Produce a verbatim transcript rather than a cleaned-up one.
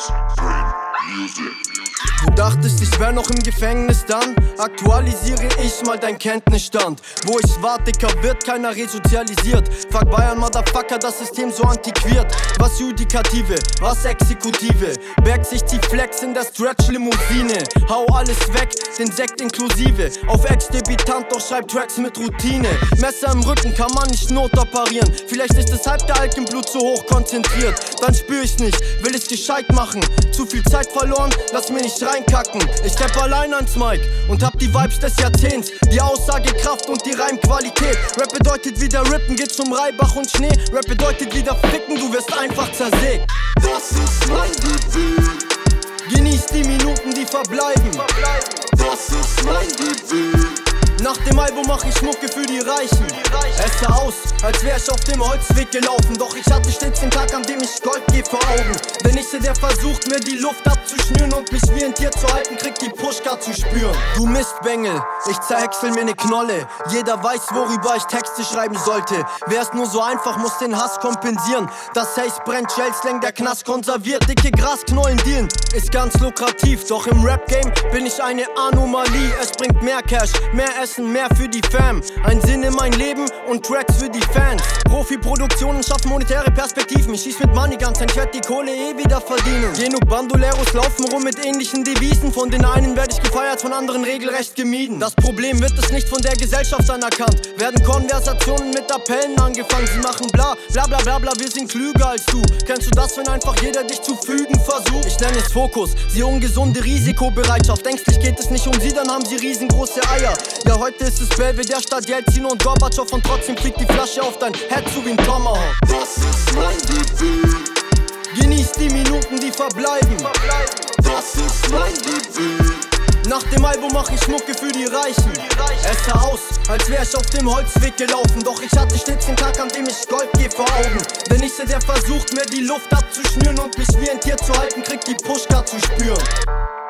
Du dachtest, ich wär noch im Gefängnis, dann aktualisiere ich mal dein Kenntnisstand. Wo ich war, Dicker, wird keiner resozialisiert. Fuck Bayern, Motherfucker, das System so antiquiert. Was Judikative, was Exekutive. Bergsicht, zieh Flex in der Stretch-Limousine. Hau alles weg, den Sekt inklusive. Auf Ex-Debitant, doch schreib Tracks mit Routine. Messer im Rücken kann man nicht notoperieren. Vielleicht ist deshalb der Alk im Blut zu hoch konzentriert. Dann spür ich's nicht, will es gescheit machen. Zu viel Zeit verloren, lass mir nicht reinkacken. Ich rapp allein ans Mic und hab die Vibes des Jahrzehnts. Die Aussagekraft und die Reimqualität. Rap bedeutet wieder rippen, geht's um Reibach und Schnee. Rap bedeutet wieder ficken, du wirst einfach zersägt. Das ist mein Gefühl. Genieß die Minuten, die verbleiben. Das ist mein Gefühl. Nach dem Album mach ich Mucke für die Reichen. Es sah aus, als wär ich auf dem Holzweg gelaufen. Doch ich hatte stets den Tag, an dem ich Gold geh vor Augen. Denn ich seh, der versucht, mir die Luft abzuschnüren und mich wie ein Tier zu halten, kriegt die Pushka zu spüren. Du Mistbengel, ich zerhäcksel mir ne Knolle. Jeder weiß, worüber ich Texte schreiben sollte. Wär's nur so einfach, muss den Hass kompensieren. Das Haze brennt, Shellslang, der Knast konserviert. Dicke Grasknollen dealen, ist ganz lukrativ. Doch im Rap-Game bin ich eine Anomalie. Es bringt mehr Cash, mehr Essen, mehr für die Fam. Ein Sinn in mein Leben und Tracks für die Fans. Profi-Produktionen schaffen monetäre Perspektiven. Ich schieß mit Money Guns, ich werd die Kohle eh wieder verdienen. Genug Bandoleros laufen rum mit ähnlichen Devisen. Von den einen werd ich gefeiert, von anderen regelrecht gemieden. Das Problem wird es nicht von der Gesellschaft anerkannt. Werden Konversationen mit Appellen angefangen. Sie machen bla, bla bla bla bla, wir sind klüger als du. Kennst du das, wenn einfach jeder dich zu fügen versucht? Ich nenn es Fokus, sie ungesunde Risikobereitschaft. Ängstlich geht es nicht um sie, dann haben sie riesengroße Eier. Ja, heute ist es Belvedere statt Jelzin und Gorbatschow. Und trotzdem fliegt die Flasche auf dein Head zu wie ein Tomahawk. Das ist mein Gefühl. Genieß die Minuten, die verbleiben. Das ist mein Gefühl. Nach dem Album mach ich Mucke für die Reichen. Es sah aus, als wär ich auf dem Holzweg gelaufen. Doch ich hatte stets den Tag, an dem ich Gold geh vor Augen. Denn ich seh, der versucht, mir die Luft abzuschnüren und mich wie ein Tier zu halten, kriegt die Pushka zu spüren.